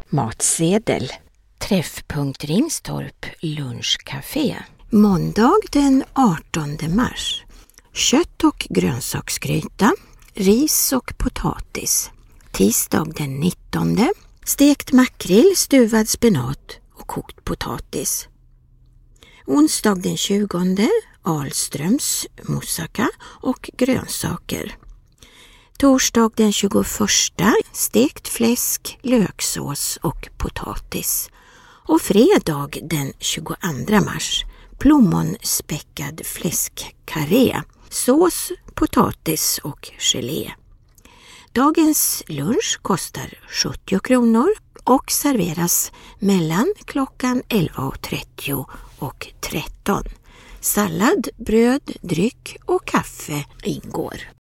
Matsedel. Träffpunkt Ringstorp lunchcafé. Måndag den 18 mars. Kött- och grönsaksgryta, ris och potatis. Tisdag den 19. Stekt makrill, stuvad spenat och kokt potatis. Onsdag den 20. Ahlströms moussaka och grönsaker. Torsdag den 21. Stekt fläsk, löksås och potatis. Och fredag den 22 mars. Plommonspekad fläskkarré, sås, potatis och gelé. Dagens lunch kostar 70 kronor och serveras mellan klockan 11.30 och 13. Sallad, bröd, dryck och kaffe ingår.